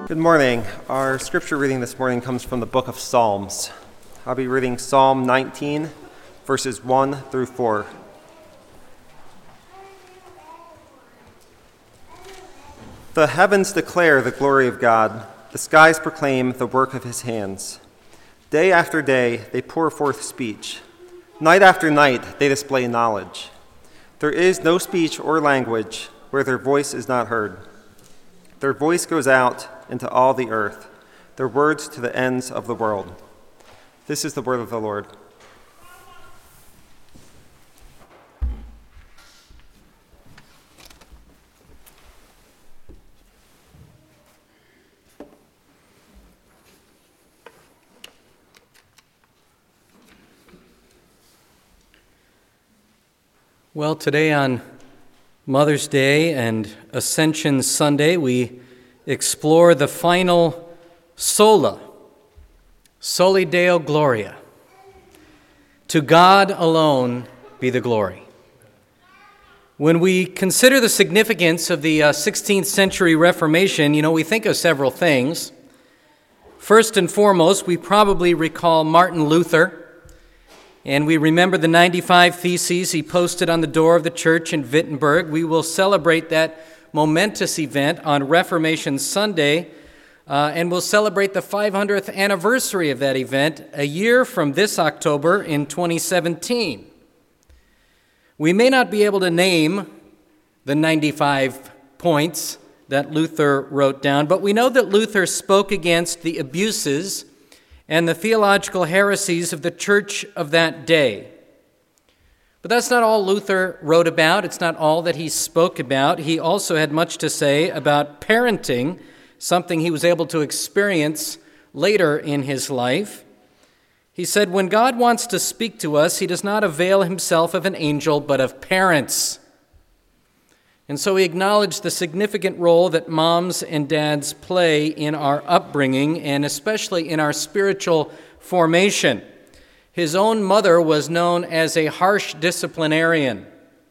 Good morning. Our scripture reading this morning comes from the book of Psalms. I'll be reading Psalm 19, verses 1 through 4. The heavens declare the glory of God. The skies proclaim the work of his hands. Day after day they pour forth speech. Night after night they display knowledge. There is no speech or language where their voice is not heard. Their voice goes out into all the earth, their words to the ends of the world. This is the word of the Lord. Well, today on Mother's Day and Ascension Sunday, we explore the final sola, Soli Deo Gloria. To God alone be the glory. When we consider the significance of the 16th century Reformation, we think of several things. First and foremost, we probably recall Martin Luther, and we remember the 95 Theses he posted on the door of the church in Wittenberg. We will celebrate that momentous event on Reformation Sunday, and we'll celebrate the 500th anniversary of that event a year from this October in 2017. We may not be able to name the 95 points that Luther wrote down, but we know that Luther spoke against the abuses and the theological heresies of the church of that day. But that's not all Luther wrote about. It's not all that he spoke about. He also had much to say about parenting, something he was able to experience later in his life. He said, when God wants to speak to us, he does not avail himself of an angel, but of parents. And so he acknowledged the significant role that moms and dads play in our upbringing and especially in our spiritual formation. His own mother was known as a harsh disciplinarian.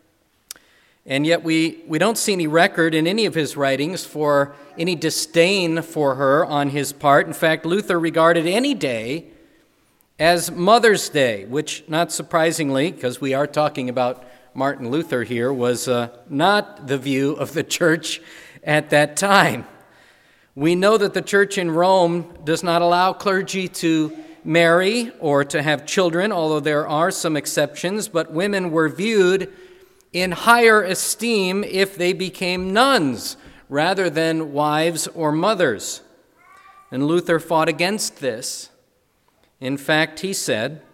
And yet we don't see any record in any of his writings for any disdain for her on his part. In fact, Luther regarded any day as Mother's Day, which, not surprisingly, because we are talking about Martin Luther here, was not the view of the church at that time. We know that the church in Rome does not allow clergy to marry or to have children, although there are some exceptions, but women were viewed in higher esteem if they became nuns rather than wives or mothers. And Luther fought against this. In fact, he said,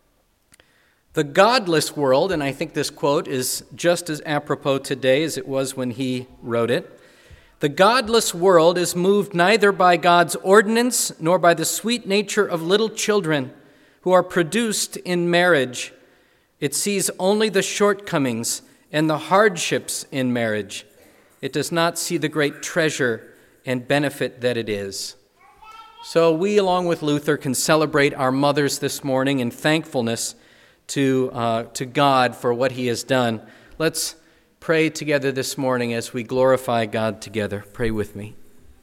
the godless world, and I think this quote is just as apropos today as it was when he wrote it, the godless world is moved neither by God's ordinance nor by the sweet nature of little children who are produced in marriage. It sees only the shortcomings and the hardships in marriage. It does not see the great treasure and benefit that it is. So we, along with Luther, can celebrate our mothers this morning in thankfulness to God for what he has done. Let's pray together this morning as we glorify God together. Pray with me.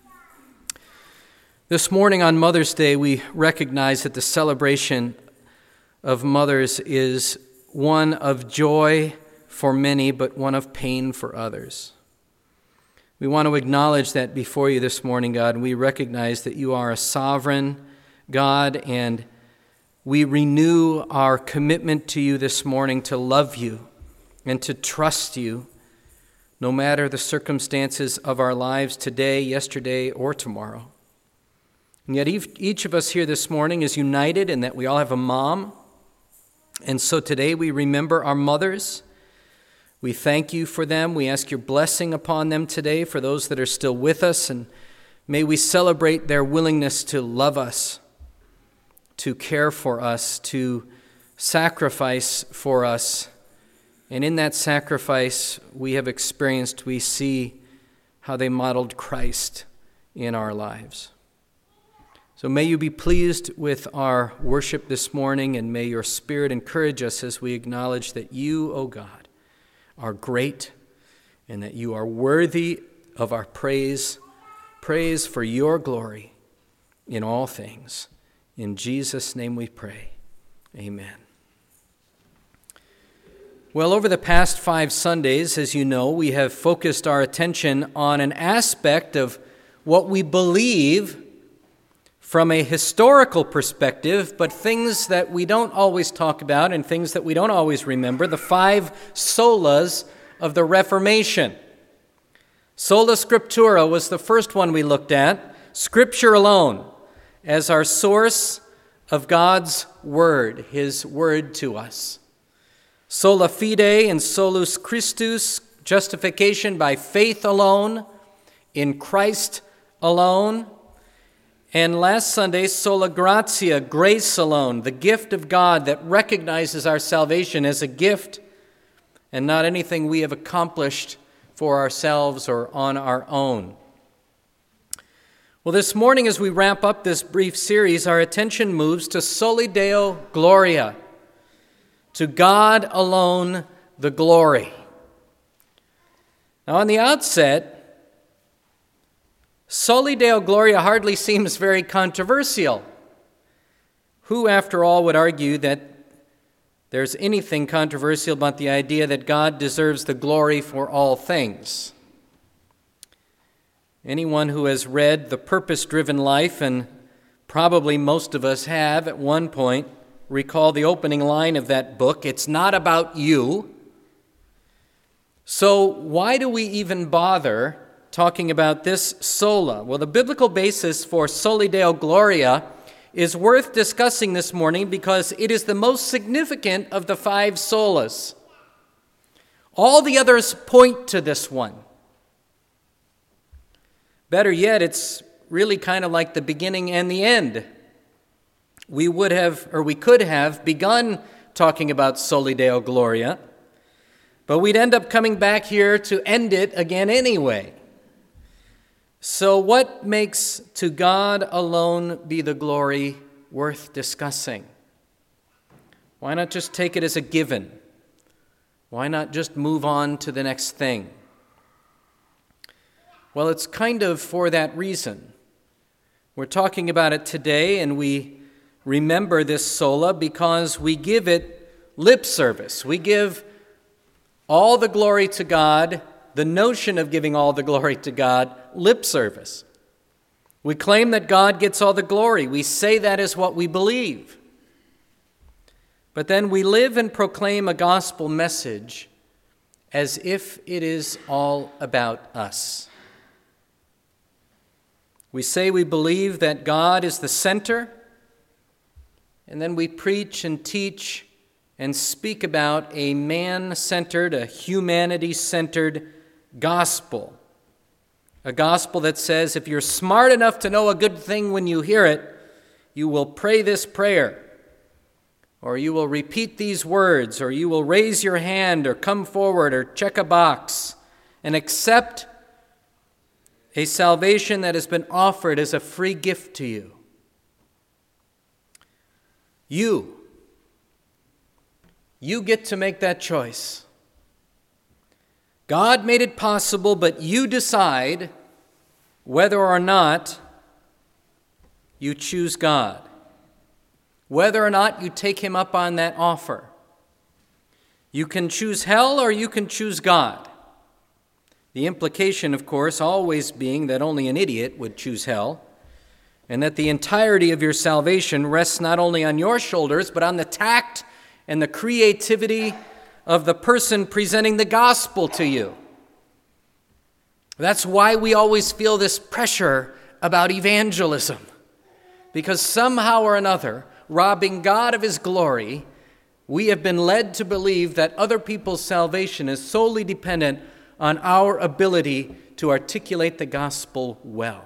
This morning on Mother's Day, we recognize that the celebration of mothers is one of joy for many, but one of pain for others. We want to acknowledge that before you this morning, God. We recognize that you are a sovereign God, and we renew our commitment to you this morning to love you and to trust you, no matter the circumstances of our lives today, yesterday, or tomorrow. And yet each of us here this morning is united in that we all have a mom. And so today we remember our mothers. We thank you for them. We ask your blessing upon them today for those that are still with us. And may we celebrate their willingness to love us, to care for us, to sacrifice for us. And in that sacrifice we have experienced, we see how they modeled Christ in our lives. So may you be pleased with our worship this morning, and may your Spirit encourage us as we acknowledge that you, O God, are great and that you are worthy of our praise praise for your glory in all things. In Jesus' name we pray. Amen. Well, over the past 5 Sundays, as you know, we have focused our attention on an aspect of what we believe from a historical perspective, but things that we don't always talk about and things that we don't always remember, the 5 solas of the Reformation. Sola Scriptura was the first one we looked at, Scripture alone, as our source of God's Word, His Word to us. Sola fide and solus Christus, justification by faith alone, in Christ alone. And last Sunday, sola gratia, grace alone, the gift of God that recognizes our salvation as a gift and not anything we have accomplished for ourselves or on our own. Well, this morning as we wrap up this brief series, our attention moves to Soli Deo Gloria, to God alone the glory. Now, on the outset, Soli Deo Gloria hardly seems very controversial. Who, after all, would argue that there's anything controversial about the idea that God deserves the glory for all things? Anyone who has read The Purpose-Driven Life, and probably most of us have at one point, recall the opening line of that book, "It's not about you." So why do we even bother talking about this sola? Well, the biblical basis for Soli Deo Gloria is worth discussing this morning because it is the most significant of the 5 solas. All the others point to this one. Better yet, it's really kind of like the beginning and the end. We could have begun talking about Soli Deo Gloria, but we'd end up coming back here to end it again anyway. So what makes to God alone be the glory worth discussing? Why not just take it as a given? Why not just move on to the next thing? Well, it's kind of for that reason. We're talking about it today, and we remember this sola because we give it lip service. We give all the glory to God, the notion of giving all the glory to God, lip service. We claim that God gets all the glory. We say that is what we believe. But then we live and proclaim a gospel message as if it is all about us. We say we believe that God is the center, and then we preach and teach and speak about a man-centered, a humanity-centered gospel. A gospel that says if you're smart enough to know a good thing when you hear it, you will pray this prayer, or you will repeat these words, or you will raise your hand or come forward or check a box and accept a salvation that has been offered as a free gift to you. You get to make that choice. God made it possible, but you decide whether or not you choose God, whether or not you take Him up on that offer. You can choose hell or you can choose God. The implication, of course, always being that only an idiot would choose hell, and that the entirety of your salvation rests not only on your shoulders, but on the tact and the creativity of the person presenting the gospel to you. That's why we always feel this pressure about evangelism, because somehow or another, robbing God of His glory, we have been led to believe that other people's salvation is solely dependent on our ability to articulate the gospel well.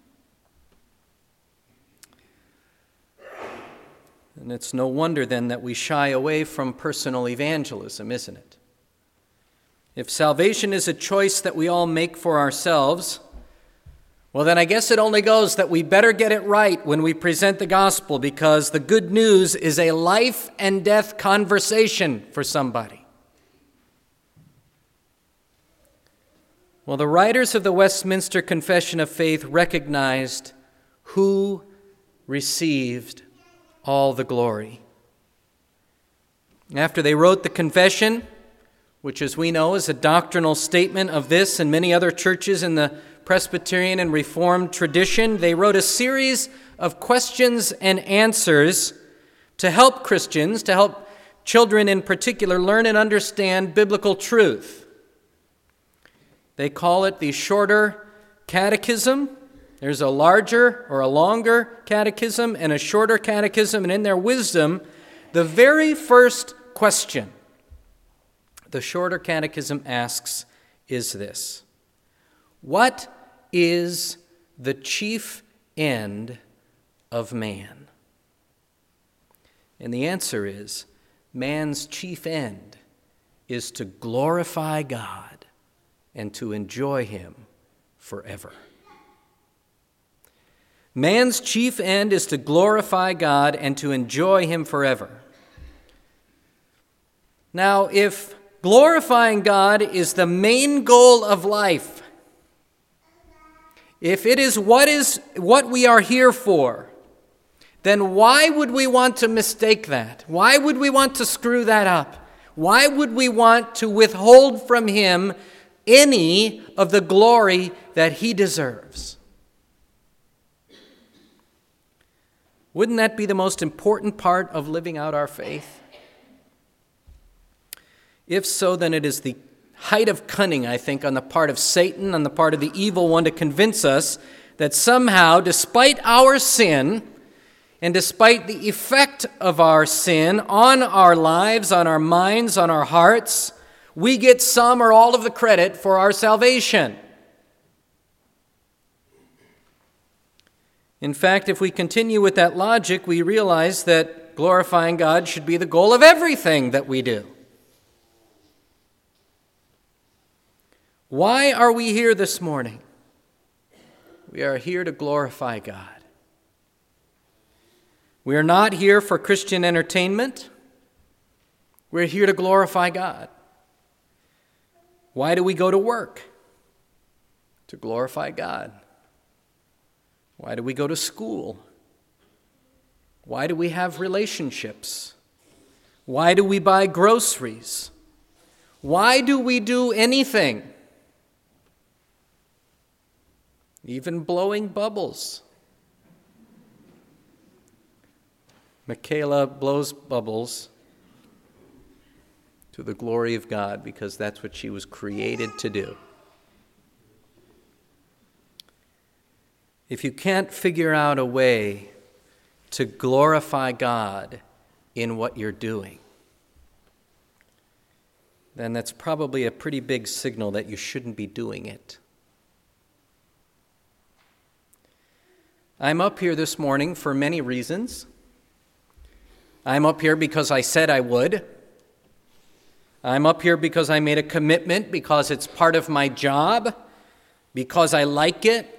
And it's no wonder then that we shy away from personal evangelism, isn't it? If salvation is a choice that we all make for ourselves, well, then I guess it only goes that we better get it right when we present the gospel, because the good news is a life and death conversation for somebody. Well, the writers of the Westminster Confession of Faith recognized who received all the glory. After they wrote the confession, which as we know is a doctrinal statement of this and many other churches in the Presbyterian and Reformed tradition, they wrote a series of questions and answers to help Christians, to help children in particular, learn and understand biblical truth. They call it the Shorter Catechism. There's a larger or a longer catechism and a shorter catechism, and in their wisdom, the very first question the Shorter Catechism asks is this: what is the chief end of man? And the answer is, man's chief end is to glorify God and to enjoy Him forever. Man's chief end is to glorify God and to enjoy Him forever. Now, if glorifying God is the main goal of life, if it is what we are here for, then why would we want to mistake that? Why would we want to screw that up? Why would we want to withhold from Him any of the glory that He deserves? Wouldn't that be the most important part of living out our faith? If so, then it is the height of cunning, I think, on the part of Satan, on the part of the evil one, to convince us that somehow, despite our sin, and despite the effect of our sin on our lives, on our minds, on our hearts, we get some or all of the credit for our salvation. In fact, if we continue with that logic, we realize that glorifying God should be the goal of everything that we do. Why are we here this morning? We are here to glorify God. We are not here for Christian entertainment. We're here to glorify God. Why do we go to work? To glorify God. Why do we go to school? Why do we have relationships? Why do we buy groceries? Why do we do anything? Even blowing bubbles. Michaela blows bubbles to the glory of God because that's what she was created to do. If you can't figure out a way to glorify God in what you're doing, then that's probably a pretty big signal that you shouldn't be doing it. I'm up here this morning for many reasons. I'm up here because I said I would. I'm up here because I made a commitment, because it's part of my job, because I like it.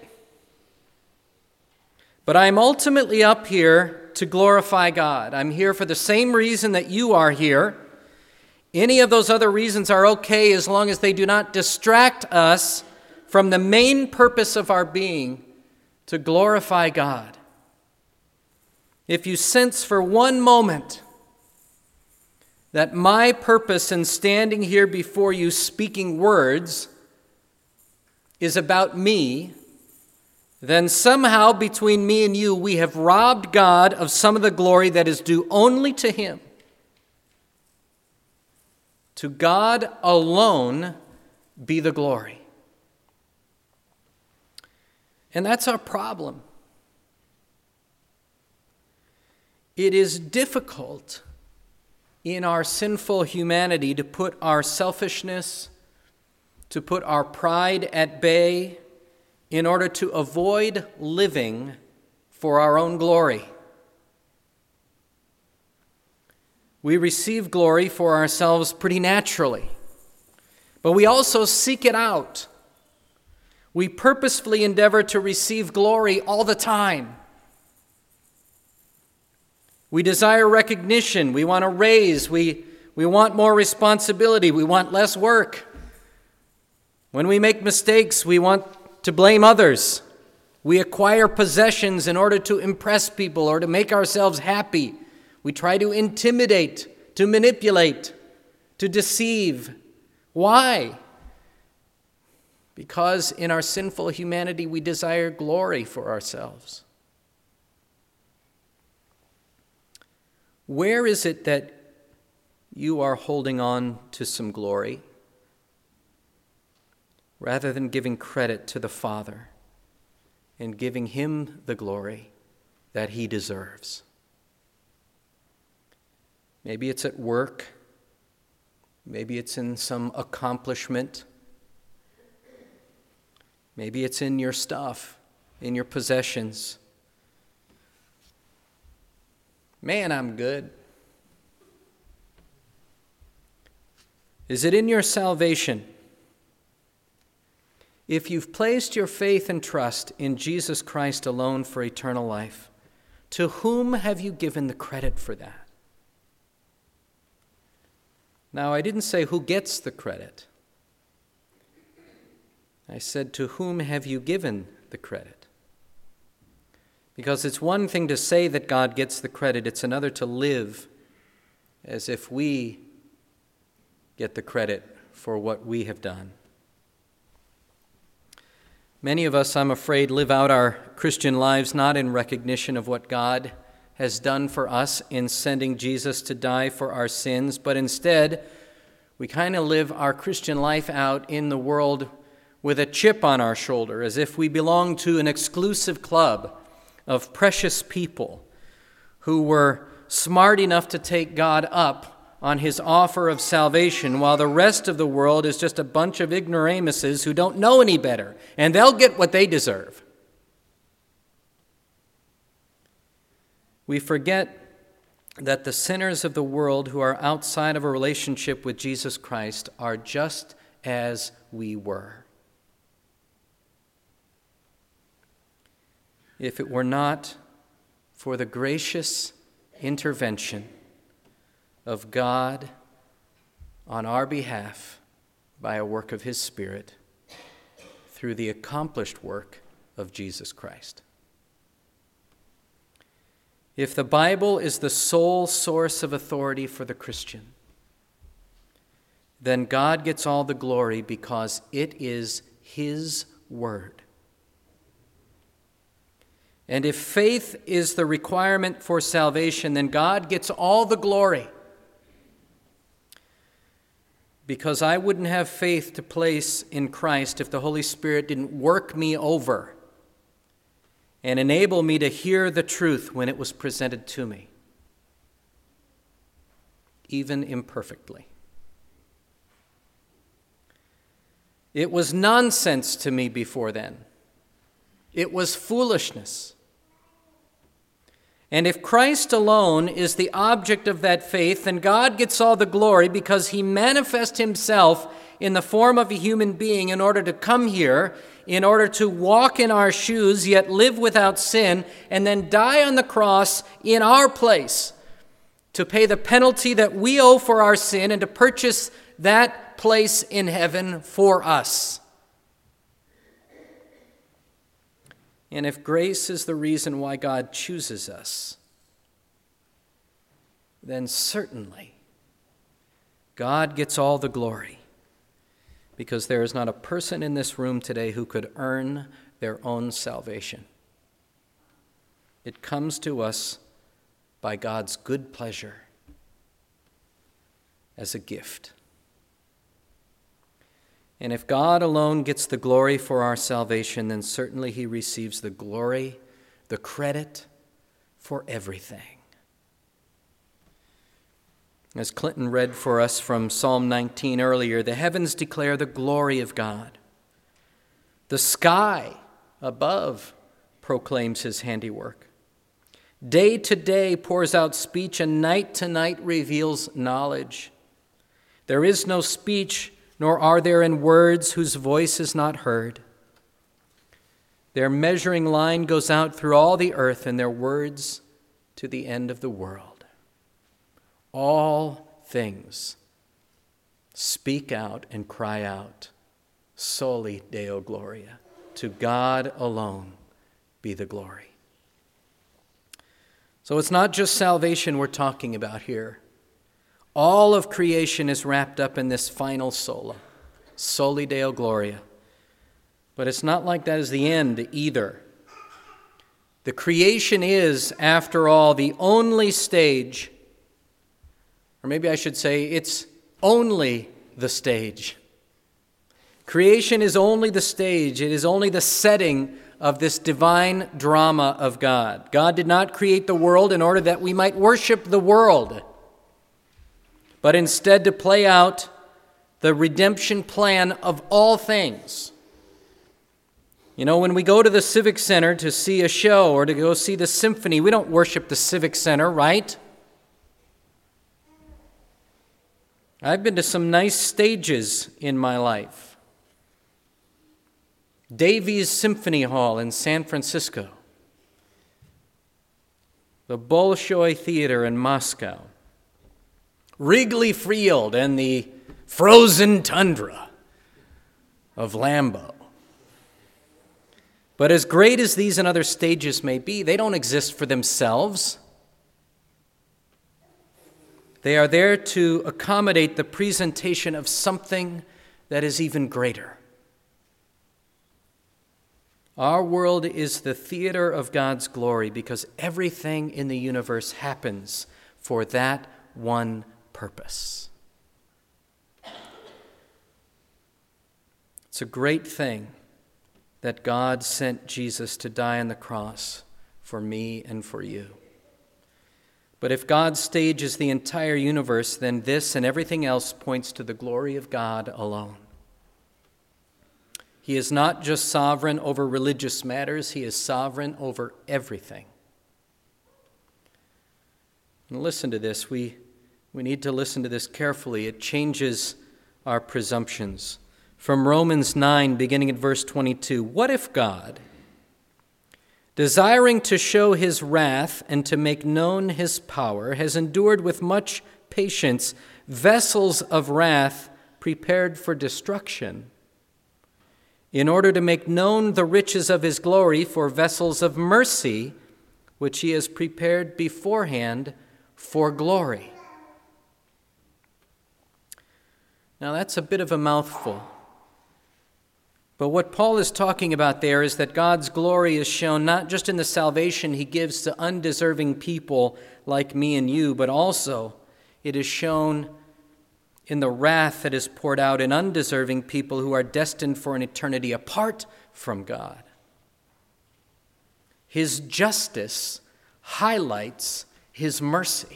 But I'm ultimately up here to glorify God. I'm here for the same reason that you are here. Any of those other reasons are okay as long as they do not distract us from the main purpose of our being, to glorify God. If you sense for one moment that my purpose in standing here before you speaking words is about me, then somehow between me and you we have robbed God of some of the glory that is due only to Him. To God alone be the glory. And that's our problem. It is difficult in our sinful humanity to put our selfishness, to put our pride at bay in order to avoid living for our own glory. We receive glory for ourselves pretty naturally, but we also seek it out. We purposefully endeavor to receive glory all the time. We desire recognition. We want a raise. We want more responsibility. We want less work. When we make mistakes, we want to blame others. We acquire possessions in order to impress people or to make ourselves happy. We try to intimidate, to manipulate, to deceive. Why? Because in our sinful humanity, we desire glory for ourselves. Where is it that you are holding on to some glory rather than giving credit to the Father and giving him the glory that he deserves? Maybe it's at work. Maybe it's in some accomplishment. Maybe it's in your stuff, in your possessions. Man, I'm good. Is it in your salvation? If you've placed your faith and trust in Jesus Christ alone for eternal life, to whom have you given the credit for that? Now, I didn't say who gets the credit. I said, to whom have you given the credit? Because it's one thing to say that God gets the credit, it's another to live as if we get the credit for what we have done. Many of us, I'm afraid, live out our Christian lives not in recognition of what God has done for us in sending Jesus to die for our sins, but instead we kind of live our Christian life out in the world with a chip on our shoulder, as if we belong to an exclusive club of precious people who were smart enough to take God up on his offer of salvation, while the rest of the world is just a bunch of ignoramuses who don't know any better, and they'll get what they deserve. We forget that the sinners of the world who are outside of a relationship with Jesus Christ are just as we were. If it were not for the gracious intervention of God on our behalf by a work of his Spirit through the accomplished work of Jesus Christ. If the Bible is the sole source of authority for the Christian, then God gets all the glory because it is his word. And if faith is the requirement for salvation, then God gets all the glory. Because I wouldn't have faith to place in Christ if the Holy Spirit didn't work me over and enable me to hear the truth when it was presented to me, even imperfectly. It was nonsense to me before then. It was foolishness. And if Christ alone is the object of that faith, then God gets all the glory because he manifests himself in the form of a human being in order to come here, in order to walk in our shoes, yet live without sin, and then die on the cross in our place to pay the penalty that we owe for our sin and to purchase that place in heaven for us. And if grace is the reason why God chooses us, then certainly God gets all the glory, because there is not a person in this room today who could earn their own salvation. It comes to us by God's good pleasure as a gift. And if God alone gets the glory for our salvation, then certainly he receives the glory, the credit for everything. As Clinton read for us from Psalm 19 earlier, the heavens declare the glory of God. The sky above proclaims his handiwork. Day to day pours out speech, and night to night reveals knowledge. There is no speech, nor are there in words whose voice is not heard. Their measuring line goes out through all the earth, and their words to the end of the world. All things speak out and cry out, Soli Deo Gloria. To God alone be the glory. So it's not just salvation we're talking about here. All of creation is wrapped up in this final sola, Soli Deo Gloria. But it's not like that is the end either. The creation is, after all, the only stage, or maybe I should say it's only the stage. Creation is only the stage. It is only the setting of this divine drama of God. God did not create the world in order that we might worship the world, but instead to play out the redemption plan of all things. You know, when we go to the Civic Center to see a show or to go see the symphony, we don't worship the Civic Center, right? I've been to some nice stages in my life. Davies Symphony Hall in San Francisco. The Bolshoi Theater in Moscow. Wrigley Field and the frozen tundra of Lambeau. But as great as these and other stages may be, they don't exist for themselves. They are there to accommodate the presentation of something that is even greater. Our world is the theater of God's glory because everything in the universe happens for that one purpose. It's a great thing that God sent Jesus to die on the cross for me and for you. But if God's stage is the entire universe, then this and everything else points to the glory of God alone. He is not just sovereign over religious matters, he is sovereign over everything. And listen to this. We need to listen to this carefully. It changes our presumptions. From Romans 9, beginning at verse 22, what if God, desiring to show his wrath and to make known his power, has endured with much patience vessels of wrath prepared for destruction, in order to make known the riches of his glory for vessels of mercy, which he has prepared beforehand for glory. Now that's a bit of a mouthful. But what Paul is talking about there is that God's glory is shown not just in the salvation he gives to undeserving people like me and you, but also it is shown in the wrath that is poured out in undeserving people who are destined for an eternity apart from God. His justice highlights his mercy.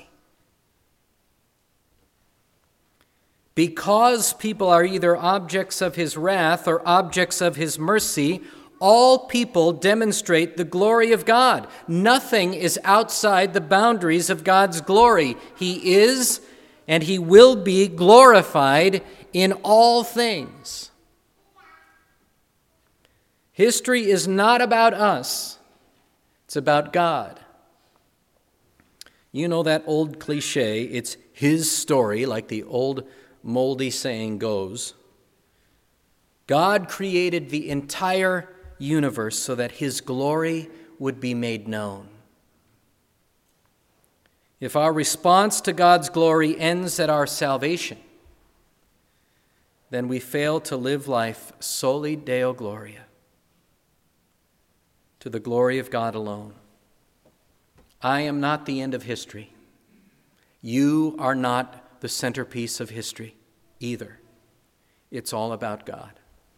Because people are either objects of his wrath or objects of his mercy, all people demonstrate the glory of God. Nothing is outside the boundaries of God's glory. He is and he will be glorified in all things. History is not about us. It's about God. You know that old cliche, it's his story, like the old moldy saying goes. God created the entire universe so that his glory would be made known. If our response to God's glory ends at our salvation, then we fail to live life soli Deo Gloria, to the glory of God alone. I am not the end of history. You are not the centerpiece of history either. It's all about God.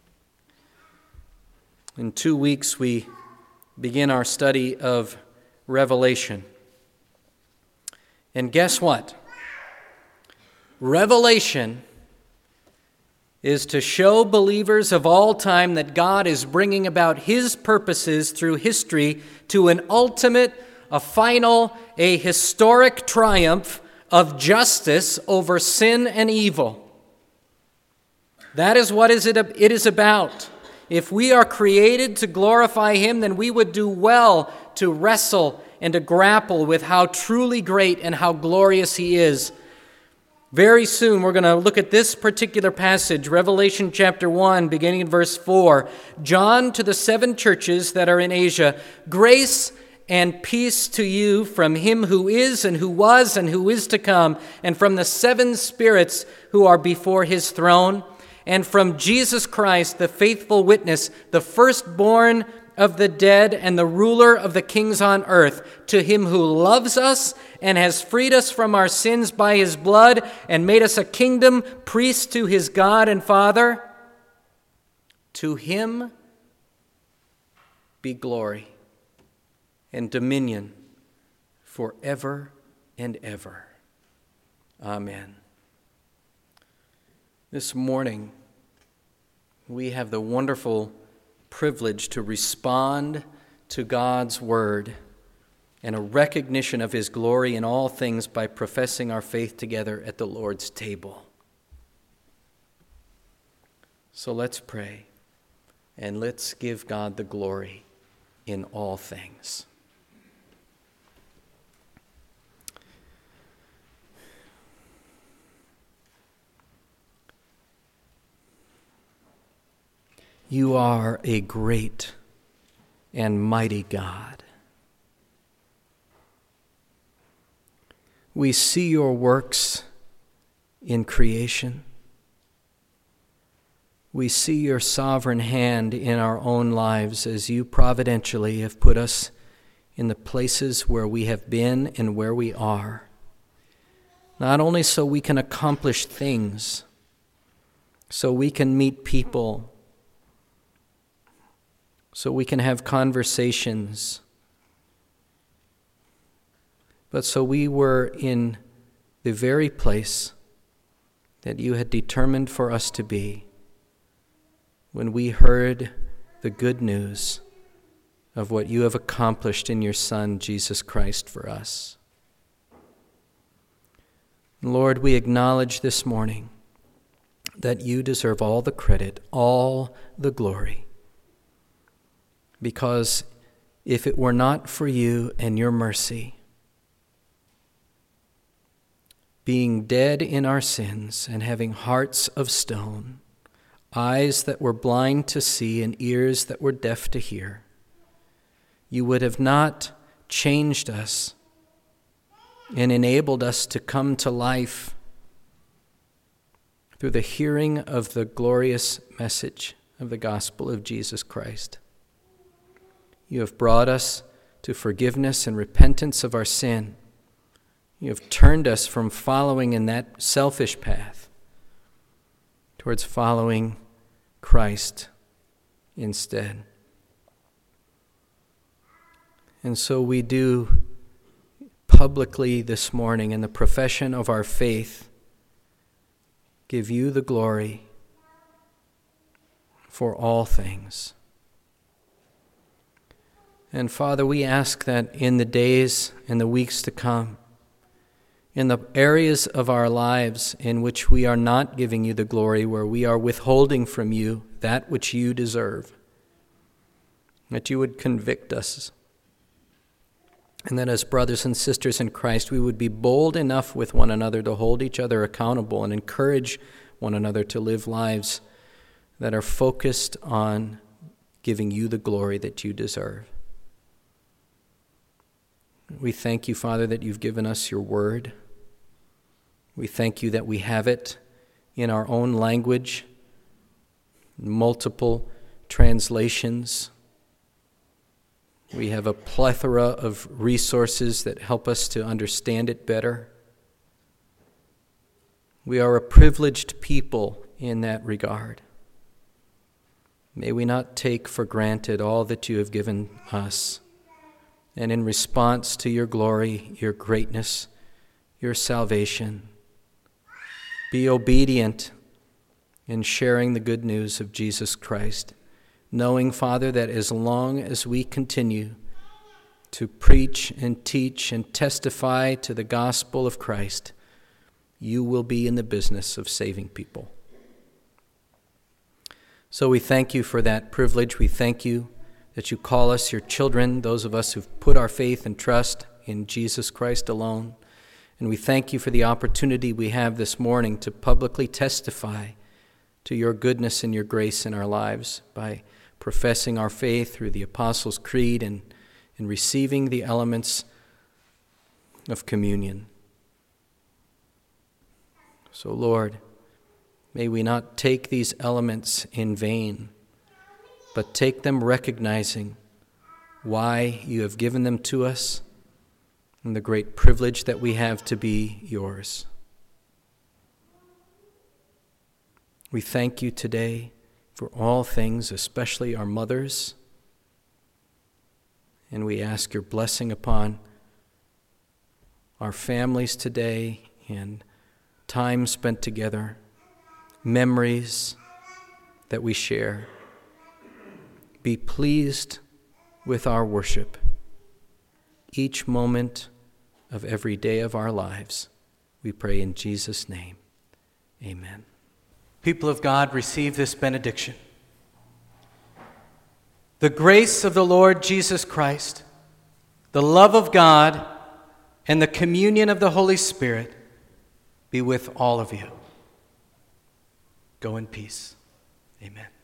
In 2 weeks, we begin our study of Revelation. And guess what? Revelation is to show believers of all time that God is bringing about his purposes through history to an ultimate, a final, a historic triumph of justice over sin and evil. That is what it is about. If we are created to glorify him, then we would do well to wrestle and to grapple with how truly great and how glorious he is. Very soon we're going to look at this particular passage, Revelation chapter 1, beginning in verse 4. John to the 7 churches that are in Asia, grace and peace to you from him who is and who was and who is to come, and from the 7 spirits who are before his throne, and from Jesus Christ, the faithful witness, the firstborn of the dead and the ruler of the kings on earth, to him who loves us and has freed us from our sins by his blood and made us a kingdom, priests to his God and Father. To him be glory and dominion forever and ever. Amen. This morning, we have the wonderful privilege to respond to God's word and a recognition of his glory in all things by professing our faith together at the Lord's table. So let's pray and let's give God the glory in all things. You are a great and mighty God. We see your works in creation. We see your sovereign hand in our own lives as you providentially have put us in the places where we have been and where we are. Not only so we can accomplish things, so we can meet people, so we can have conversations, but so we were in the very place that you had determined for us to be when we heard the good news of what you have accomplished in your Son, Jesus Christ, for us. Lord, we acknowledge this morning that you deserve all the credit, all the glory, because if it were not for you and your mercy, being dead in our sins and having hearts of stone, eyes that were blind to see and ears that were deaf to hear, you would have not changed us and enabled us to come to life through the hearing of the glorious message of the gospel of Jesus Christ. You have brought us to forgiveness and repentance of our sin. You have turned us from following in that selfish path towards following Christ instead. And so we do publicly this morning in the profession of our faith give you the glory for all things. And Father, we ask that in the days and the weeks to come, in the areas of our lives in which we are not giving you the glory, where we are withholding from you that which you deserve, that you would convict us. And that as brothers and sisters in Christ, we would be bold enough with one another to hold each other accountable and encourage one another to live lives that are focused on giving you the glory that you deserve. We thank you, Father, that you've given us your word. We thank you that we have it in our own language, multiple translations. We have a plethora of resources that help us to understand it better. We are a privileged people in that regard. May we not take for granted all that you have given us. And in response to your glory, your greatness, your salvation, be obedient in sharing the good news of Jesus Christ, knowing, Father, that as long as we continue to preach and teach and testify to the gospel of Christ, you will be in the business of saving people. So we thank you for that privilege. We thank you that you call us your children, those of us who've put our faith and trust in Jesus Christ alone. And we thank you for the opportunity we have this morning to publicly testify to your goodness and your grace in our lives by professing our faith through the Apostles' Creed and receiving the elements of communion. So, Lord, may we not take these elements in vain, but take them recognizing why you have given them to us and the great privilege that we have to be yours. We thank you today for all things, especially our mothers, and we ask your blessing upon our families today and time spent together, memories that we share. Be pleased with our worship each moment of every day of our lives. We pray in Jesus' name. Amen. People of God, receive this benediction. The grace of the Lord Jesus Christ, the love of God, and the communion of the Holy Spirit be with all of you. Go in peace. Amen.